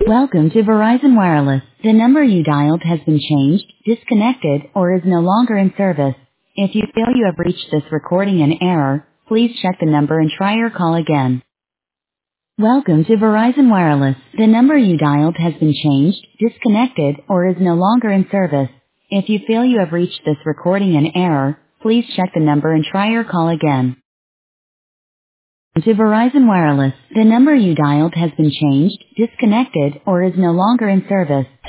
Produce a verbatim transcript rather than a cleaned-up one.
Welcome to Verizon Wireless. The number you dialed has been changed, disconnected, or is no longer in service. If you feel you have reached this recording in error, please check the number and try your call again. Welcome to Verizon Wireless. The number you dialed has been changed, disconnected, or is no longer in service. If you feel you have reached this recording in error, please check the number and try your call again. To Verizon Wireless, the number you dialed has been changed, disconnected, or is no longer in service.